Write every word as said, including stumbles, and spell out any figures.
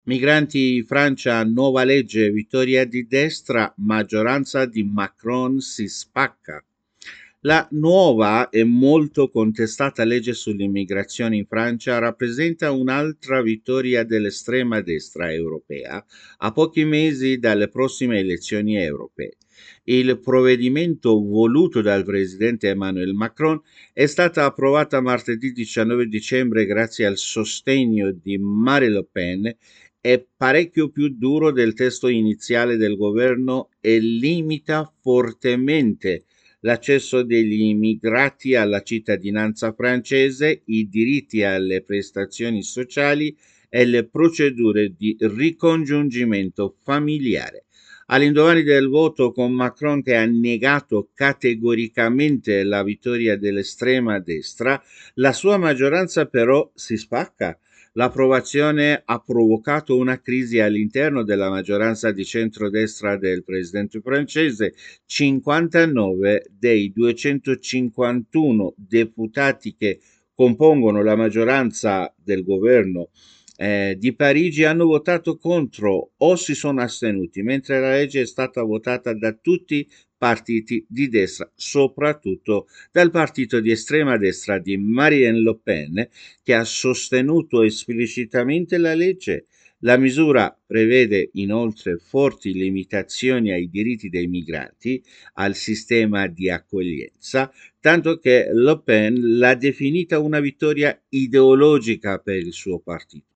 Migranti Francia, nuova legge, vittoria di destra, maggioranza di Macron si spacca. La nuova e molto contestata legge sull'immigrazione in Francia rappresenta un'altra vittoria dell'estrema destra europea a pochi mesi dalle prossime elezioni europee. Il provvedimento voluto dal presidente Emmanuel Macron è stata approvata martedì diciannove dicembre grazie al sostegno di Marine Le Pen. È parecchio più duro del testo iniziale del governo e limita fortemente l'accesso degli immigrati alla cittadinanza francese, i diritti alle prestazioni sociali e le procedure di ricongiungimento familiare. All'indomani del voto con Macron che ha negato categoricamente la vittoria dell'estrema destra, la sua maggioranza però si spacca. L'approvazione ha provocato una crisi all'interno della maggioranza di centrodestra del presidente francese. cinquantanove dei duecentocinquantuno deputati che compongono la maggioranza del governo eh, di Parigi hanno votato contro o si sono astenuti, mentre la legge è stata votata da tutti i partiti di destra, soprattutto dal partito di estrema destra di Marine Le Pen, che ha sostenuto esplicitamente la legge. La misura prevede inoltre forti limitazioni ai diritti dei migranti, al sistema di accoglienza, tanto che Le Pen l'ha definita una vittoria ideologica per il suo partito.